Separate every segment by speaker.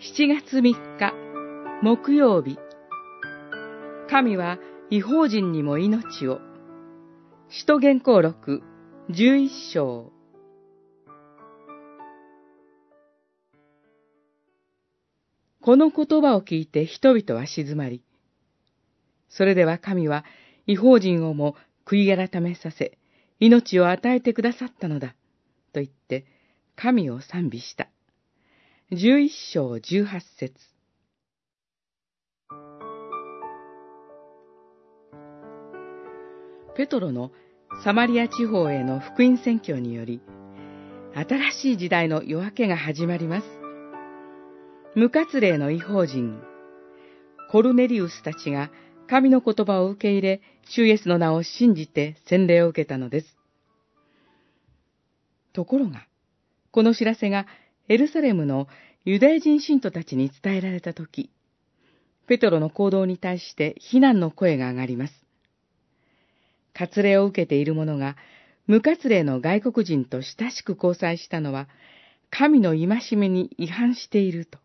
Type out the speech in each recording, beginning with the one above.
Speaker 1: 7月3日木曜日、神は異邦人にも命を。使徒言行録11章。この言葉を聞いて人々は静まり、それでは神は異邦人をも悔い改めさせ、命を与えてくださったのだ、と言って神を賛美した。11章18節。ペトロのサマリア地方への福音宣教により、新しい時代の夜明けが始まります。無活霊の異邦人、コルネリウスたちが神の言葉を受け入れ、主イエスの名を信じて洗礼を受けたのです。ところが、この知らせがエルサレムのユダヤ人信徒たちに伝えられたとき、ペトロの行動に対して非難の声が上がります。割礼を受けている者が無割礼の外国人と親しく交際したのは、神の戒めに違反していると。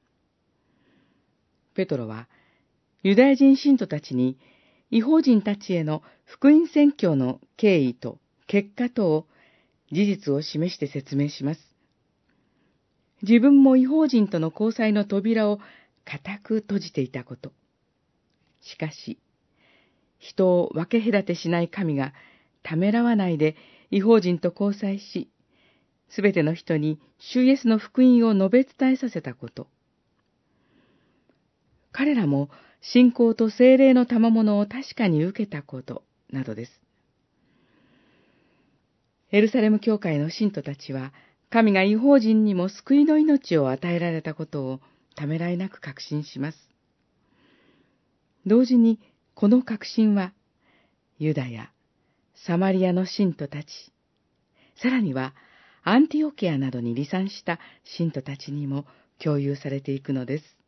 Speaker 1: ペトロは、ユダヤ人信徒たちに、異邦人たちへの福音宣教の経緯と結果とを、事実を示して説明します。自分も異邦人との交際の扉を固く閉じていたこと。しかし、人を分け隔てしない神がためらわないで異邦人と交際し、すべての人に主イエスの福音を述べ伝えさせたこと。彼らも信仰と聖霊の賜物を確かに受けたことなどです。エルサレム教会の信徒たちは、神が異邦人にも救いの命を与えられたことをためらいなく確信します。同時に、この確信は、ユダヤ、サマリアの信徒たち、さらにはアンティオケアなどに離散した信徒たちにも共有されていくのです。